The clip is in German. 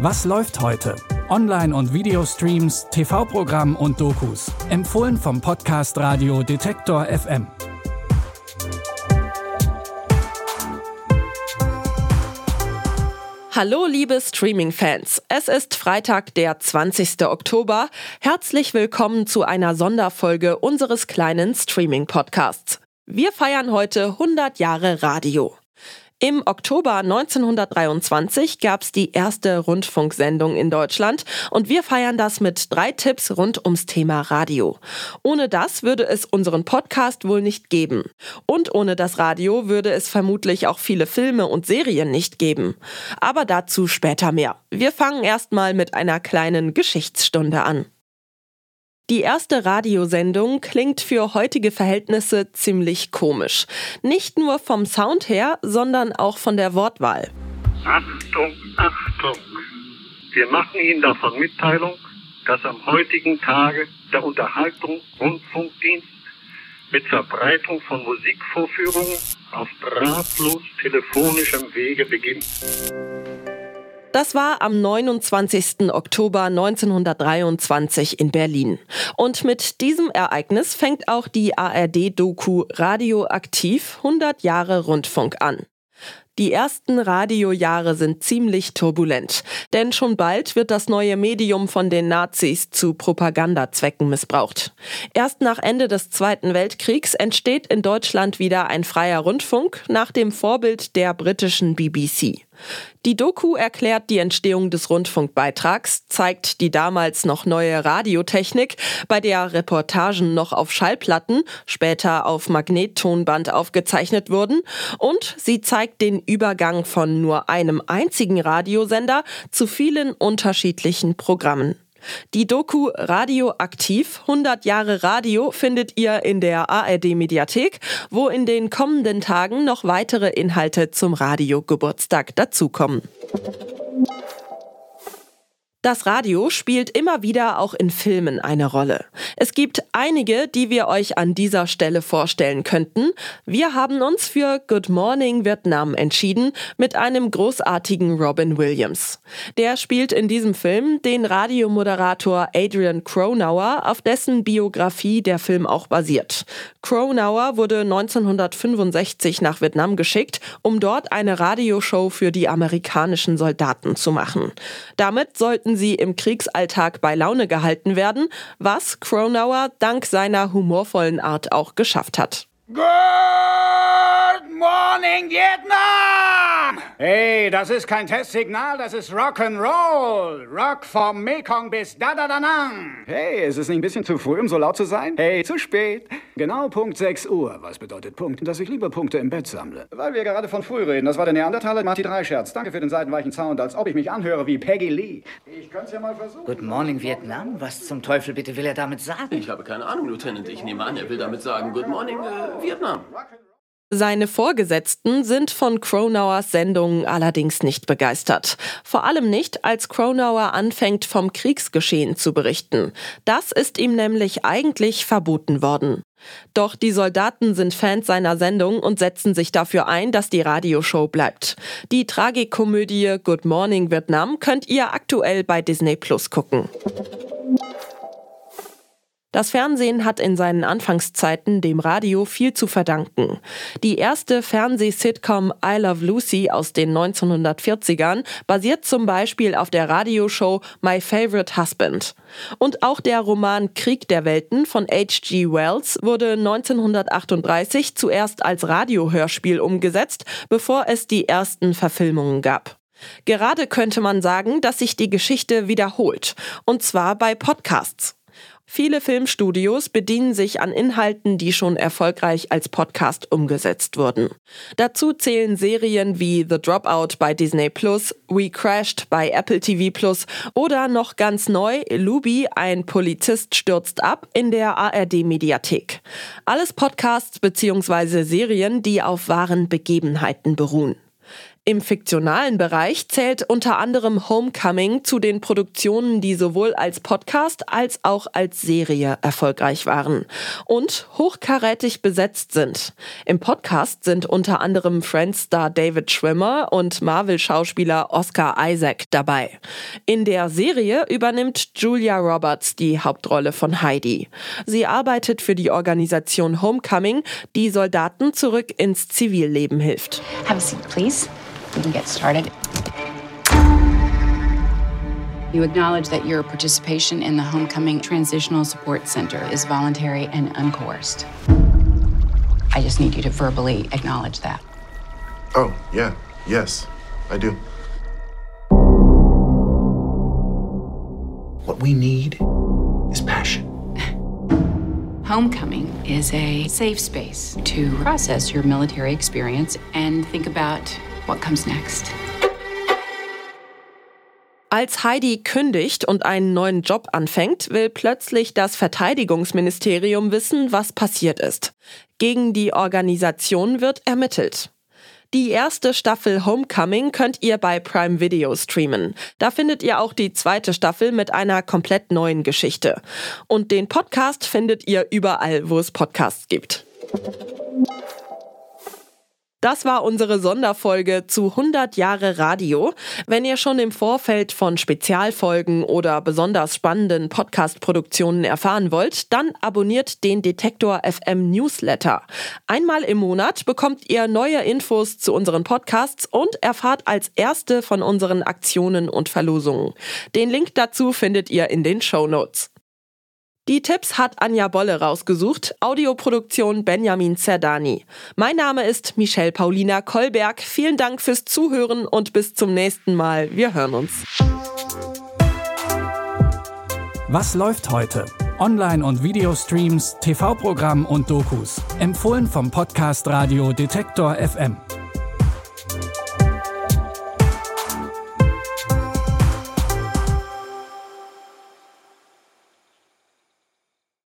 Was läuft heute? Online- und Videostreams, TV-Programm und Dokus. Empfohlen vom Podcast Radio Detektor FM. Hallo liebe Streaming-Fans, es ist Freitag, der 20. Oktober. Herzlich willkommen zu einer Sonderfolge unseres kleinen Streaming-Podcasts. Wir feiern heute 100 Jahre Radio. Im Oktober 1923 gab es die erste Rundfunksendung in Deutschland und wir feiern das mit 3 Tipps rund ums Thema Radio. Ohne das würde es unseren Podcast wohl nicht geben. Und ohne das Radio würde es vermutlich auch viele Filme und Serien nicht geben. Aber dazu später mehr. Wir fangen erstmal mit einer kleinen Geschichtsstunde an. Die erste Radiosendung klingt für heutige Verhältnisse ziemlich komisch. Nicht nur vom Sound her, sondern auch von der Wortwahl. Achtung, Achtung! Wir machen Ihnen davon Mitteilung, dass am heutigen Tage der Unterhaltungsrundfunkdienst mit Verbreitung von Musikvorführungen auf drahtlos telefonischem Wege beginnt. Das war am 29. Oktober 1923 in Berlin. Und mit diesem Ereignis fängt auch die ARD-Doku Radioaktiv 100 Jahre Rundfunk an. Die ersten Radiojahre sind ziemlich turbulent, denn schon bald wird das neue Medium von den Nazis zu Propagandazwecken missbraucht. Erst nach Ende des Zweiten Weltkriegs entsteht in Deutschland wieder ein freier Rundfunk nach dem Vorbild der britischen BBC. Die Doku erklärt die Entstehung des Rundfunkbeitrags, zeigt die damals noch neue Radiotechnik, bei der Reportagen noch auf Schallplatten, später auf Magnettonband aufgezeichnet wurden, und sie zeigt den Übergang von nur einem einzigen Radiosender zu vielen unterschiedlichen Programmen. Die Doku Radioaktiv 100 Jahre Radio findet ihr in der ARD-Mediathek, wo in den kommenden Tagen noch weitere Inhalte zum Radiogeburtstag dazukommen. Das Radio spielt immer wieder auch in Filmen eine Rolle. Es gibt einige, die wir euch an dieser Stelle vorstellen könnten. Wir haben uns für Good Morning Vietnam entschieden mit einem großartigen Robin Williams. Der spielt in diesem Film den Radiomoderator Adrian Cronauer, auf dessen Biografie der Film auch basiert. Cronauer wurde 1965 nach Vietnam geschickt, um dort eine Radioshow für die amerikanischen Soldaten zu machen. Damit sollten sie im Kriegsalltag bei Laune gehalten werden, was Cronauer dank seiner humorvollen Art auch geschafft hat. Good morning, Vietnam! Hey, das ist kein Testsignal, das ist Rock'n'Roll. Rock vom Mekong bis Da-Da-Da-Nang. Hey, ist es nicht ein bisschen zu früh, um so laut zu sein? Hey, zu spät. Genau Punkt 6 Uhr. Was bedeutet Punkt? Dass ich lieber Punkte im Bett sammle. Weil wir gerade von früh reden. Das war der Neandertaler Marty 3-Scherz. Danke für den seitenweichen Sound, als ob ich mich anhöre wie Peggy Lee. Ich könnte es ja mal versuchen. Good morning, Vietnam? Was zum Teufel bitte will er damit sagen? Ich habe keine Ahnung, Lieutenant. Ich nehme an, er will damit sagen, Good morning, Vietnam. Seine Vorgesetzten sind von Cronauers Sendungen allerdings nicht begeistert. Vor allem nicht, als Cronauer anfängt, vom Kriegsgeschehen zu berichten. Das ist ihm nämlich eigentlich verboten worden. Doch die Soldaten sind Fans seiner Sendung und setzen sich dafür ein, dass die Radioshow bleibt. Die Tragikomödie Good Morning Vietnam könnt ihr aktuell bei Disney Plus gucken. Das Fernsehen hat in seinen Anfangszeiten dem Radio viel zu verdanken. Die erste Fernseh-Sitcom I Love Lucy aus den 1940ern basiert zum Beispiel auf der Radioshow My Favorite Husband. Und auch der Roman Krieg der Welten von H.G. Wells wurde 1938 zuerst als Radiohörspiel umgesetzt, bevor es die ersten Verfilmungen gab. Gerade könnte man sagen, dass sich die Geschichte wiederholt, und zwar bei Podcasts. Viele Filmstudios bedienen sich an Inhalten, die schon erfolgreich als Podcast umgesetzt wurden. Dazu zählen Serien wie The Dropout bei Disney Plus, We Crashed bei Apple TV+ oder noch ganz neu Luby, ein Polizist stürzt ab in der ARD-Mediathek. Alles Podcasts bzw. Serien, die auf wahren Begebenheiten beruhen. Im fiktionalen Bereich zählt unter anderem Homecoming zu den Produktionen, die sowohl als Podcast als auch als Serie erfolgreich waren und hochkarätig besetzt sind. Im Podcast sind unter anderem Friends-Star David Schwimmer und Marvel-Schauspieler Oscar Isaac dabei. In der Serie übernimmt Julia Roberts die Hauptrolle von Heidi. Sie arbeitet für die Organisation Homecoming, die Soldaten zurück ins Zivilleben hilft. Have a seat, please. We can get started. You acknowledge that your participation in the Homecoming Transitional Support Center is voluntary and uncoerced. I just need you to verbally acknowledge that. Oh, yeah. Yes, I do. What we need is passion. Homecoming is a safe space to process your military experience and think about what comes next. Als Heidi kündigt und einen neuen Job anfängt, will plötzlich das Verteidigungsministerium wissen, was passiert ist. Gegen die Organisation wird ermittelt. Die erste Staffel Homecoming könnt ihr bei Prime Video streamen. Da findet ihr auch die zweite Staffel mit einer komplett neuen Geschichte. Und den Podcast findet ihr überall, wo es Podcasts gibt. Das war unsere Sonderfolge zu 100 Jahre Radio. Wenn ihr schon im Vorfeld von Spezialfolgen oder besonders spannenden Podcast-Produktionen erfahren wollt, dann abonniert den Detektor FM Newsletter. Einmal im Monat bekommt ihr neue Infos zu unseren Podcasts und erfahrt als Erste von unseren Aktionen und Verlosungen. Den Link dazu findet ihr in den Shownotes. Die Tipps hat Anja Bolle rausgesucht, Audioproduktion Benjamin Zerdani. Mein Name ist Michelle Paulina Kolberg. Vielen Dank fürs Zuhören und bis zum nächsten Mal. Wir hören uns. Was läuft heute? Online- und Videostreams, TV-Programm und Dokus. Empfohlen vom Podcast Radio Detektor FM.